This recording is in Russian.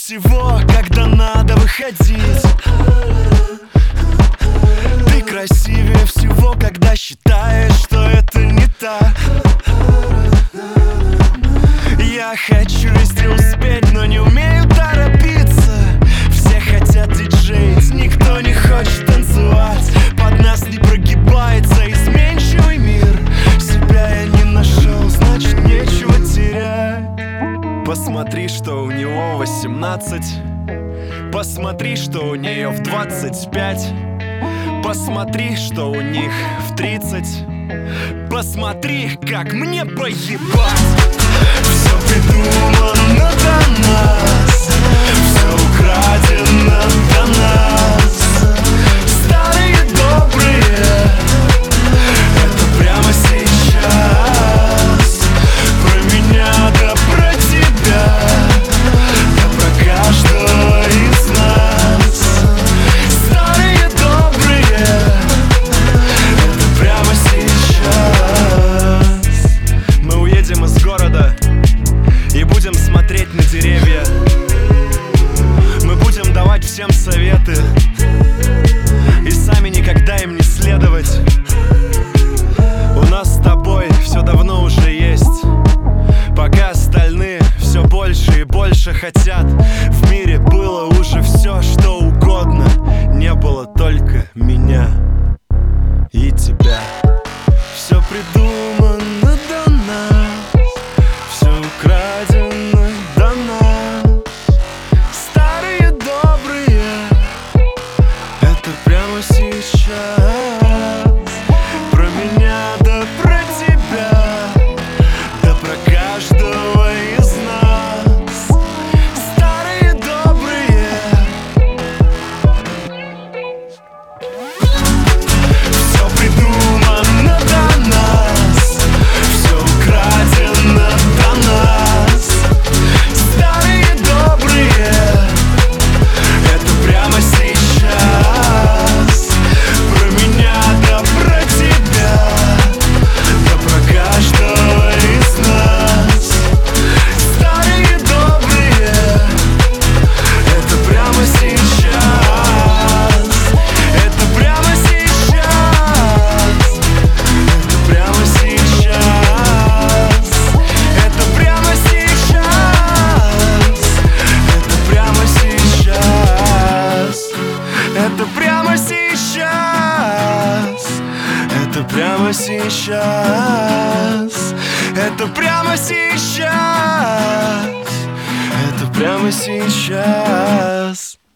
всего, когда надо выходить. Ты красивее всего, когда считаешь, что это не так. Я хочу везде успеть, но не умею торопиться. Все хотят диджеить, никто не хочет танцевать. Под нас не прогибается изменчивый мир. Себя я не нашел, значит нечего терять. Посмотри, что у него 18. Посмотри, что у нее в 25. Посмотри, что у них в 30. Посмотри, как мне поебать. Все придумано до нас, все украдено до нас. Старые добрые, это прямо сейчас. Про меня да про тебя, да про каждого из нас. Старые добрые, это прямо сейчас. Мы уедем из города и будем смотреть на деревья. Мы будем давать всем советы и сами никогда им не следовать. У нас с тобой все давно уже есть, пока остальные все больше и больше хотят. В мире было уже все, что угодно, не было только меня и тебя. Все придумано до нас, все украдено до нас. Старые добрые, это прямо сейчас. Про меня да про тебя, да про каждого из нас. Старые добрые, все придумано до нас, все украдено до нас. Старые добрые, это прямо сейчас. Про меня да про тебя, да про каждого из нас. Старые добрые, это прямо сейчас. Это прямо сейчас. Это прямо сейчас. Это прямо сейчас. Это прямо сейчас. Это прямо сейчас. Это прямо сейчас. Это прямо сейчас. Это прямо сейчас.